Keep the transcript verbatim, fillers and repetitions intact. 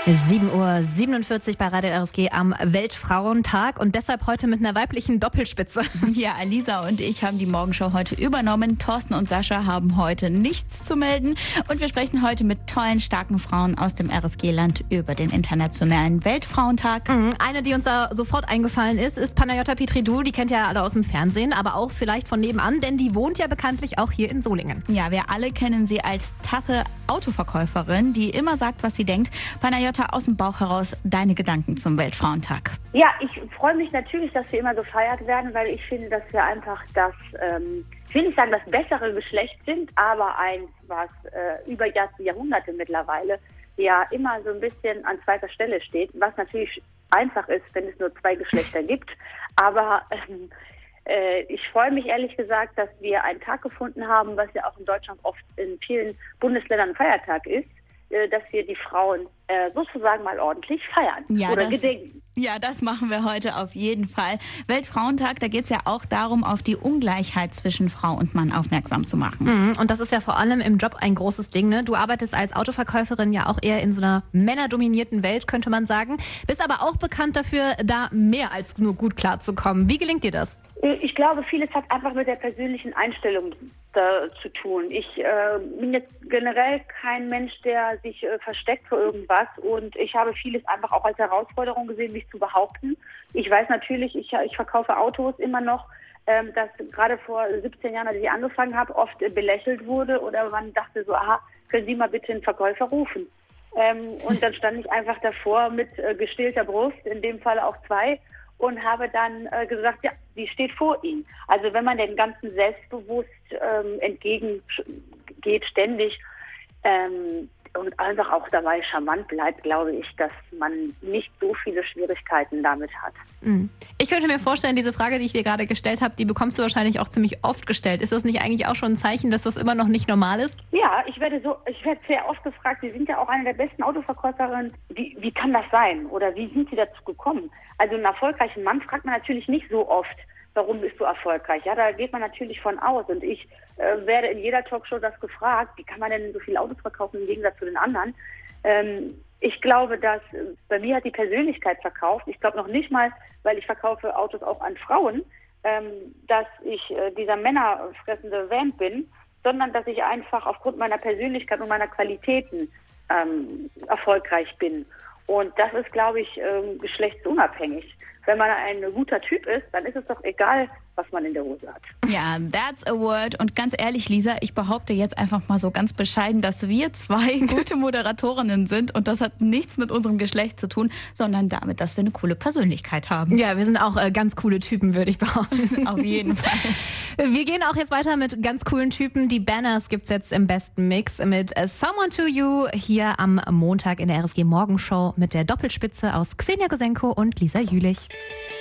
sieben Uhr siebenundvierzig bei Radio R S G am Weltfrauentag und deshalb heute mit einer weiblichen Doppelspitze. Ja, Alisa und ich haben die Morgenshow heute übernommen. Thorsten und Sascha haben heute nichts zu melden und wir sprechen heute mit tollen, starken Frauen aus dem R S G-Land über den Internationalen Weltfrauentag. Mhm. Eine, die uns da sofort eingefallen ist, ist Panayota Petridou. Die kennt ihr ja alle aus dem Fernsehen, aber auch vielleicht von nebenan, denn die wohnt ja bekanntlich auch hier in Solingen. Ja, wir alle kennen sie als taffe Autoverkäuferin, die immer sagt, was sie denkt. Panayota, aus dem Bauch heraus, deine Gedanken zum Weltfrauentag. Ja, ich freue mich natürlich, dass wir immer gefeiert werden, weil ich finde, dass wir einfach das, ähm, ich will nicht sagen, das bessere Geschlecht sind, aber eins, was äh, über Jahr, Jahrhunderte mittlerweile ja immer so ein bisschen an zweiter Stelle steht, was natürlich einfach ist, wenn es nur zwei Geschlechter gibt. Aber ähm, äh, ich freue mich ehrlich gesagt, dass wir einen Tag gefunden haben, was ja auch in Deutschland oft in vielen Bundesländern Feiertag ist, dass wir die Frauen äh, sozusagen mal ordentlich feiern ja, oder das, gedenken. Ja, das machen wir heute auf jeden Fall. Weltfrauentag, da geht es ja auch darum, auf die Ungleichheit zwischen Frau und Mann aufmerksam zu machen. Mhm, und das ist ja vor allem im Job ein großes Ding, ne? Du arbeitest als Autoverkäuferin ja auch eher in so einer männerdominierten Welt, könnte man sagen. Bist aber auch bekannt dafür, da mehr als nur gut klarzukommen. Wie gelingt dir das? Ich glaube, vieles hat einfach mit der persönlichen Einstellung da zu tun. Ich äh, bin jetzt generell kein Mensch, der sich äh, versteckt vor irgendwas und ich habe vieles einfach auch als Herausforderung gesehen, mich zu behaupten. Ich weiß natürlich, ich, ich verkaufe Autos immer noch, ähm, dass gerade vor siebzehn Jahren, als ich angefangen habe, oft äh, belächelt wurde oder man dachte so, aha, können Sie mal bitte einen Verkäufer rufen? Ähm, und dann stand ich einfach davor mit äh, gestillter Brust, in dem Fall auch zwei, und habe dann äh, gesagt, ja, die steht vor Ihnen. Also wenn man dem Ganzen selbstbewusst ähm, entgegengeht, ständig ähm, und einfach auch dabei charmant bleibt, glaube ich, dass man nicht so viele Schwierigkeiten damit hat. Ich könnte mir vorstellen, diese Frage, die ich dir gerade gestellt habe, die bekommst du wahrscheinlich auch ziemlich oft gestellt. Ist das nicht eigentlich auch schon ein Zeichen, dass das immer noch nicht normal ist? Ja, ich werde so, ich werde sehr oft gefragt, Sie sind ja auch eine der besten Autoverkäuferinnen. Wie, wie kann das sein? Oder wie sind Sie dazu gekommen? Also einen erfolgreichen Mann fragt man natürlich nicht so oft, warum bist du erfolgreich? Ja, da geht man natürlich von aus. Und ich äh, werde in jeder Talkshow das gefragt, wie kann man denn so viele Autos verkaufen im Gegensatz zu den anderen? Ähm, ich glaube, dass äh, bei mir hat die Persönlichkeit verkauft. Ich glaube noch nicht mal, weil ich verkaufe Autos auch an Frauen, ähm, dass ich äh, dieser männerfressende Vamp bin, sondern dass ich einfach aufgrund meiner Persönlichkeit und meiner Qualitäten ähm, erfolgreich bin. Und das ist, glaube ich, äh, geschlechtsunabhängig. Wenn man ein guter Typ ist, dann ist es doch egal, was man in der Hose hat. Ja, that's a word. Und ganz ehrlich, Lisa, ich behaupte jetzt einfach mal so ganz bescheiden, dass wir zwei gute Moderatorinnen sind und das hat nichts mit unserem Geschlecht zu tun, sondern damit, dass wir eine coole Persönlichkeit haben. Ja, wir sind auch äh, ganz coole Typen, würde ich behaupten. Auf jeden Fall. Wir gehen auch jetzt weiter mit ganz coolen Typen. Die Banners gibt's jetzt im besten Mix mit Someone to You hier am Montag in der R S G Morgenshow mit der Doppelspitze aus Xenia Gosenko und Lisa Jülich.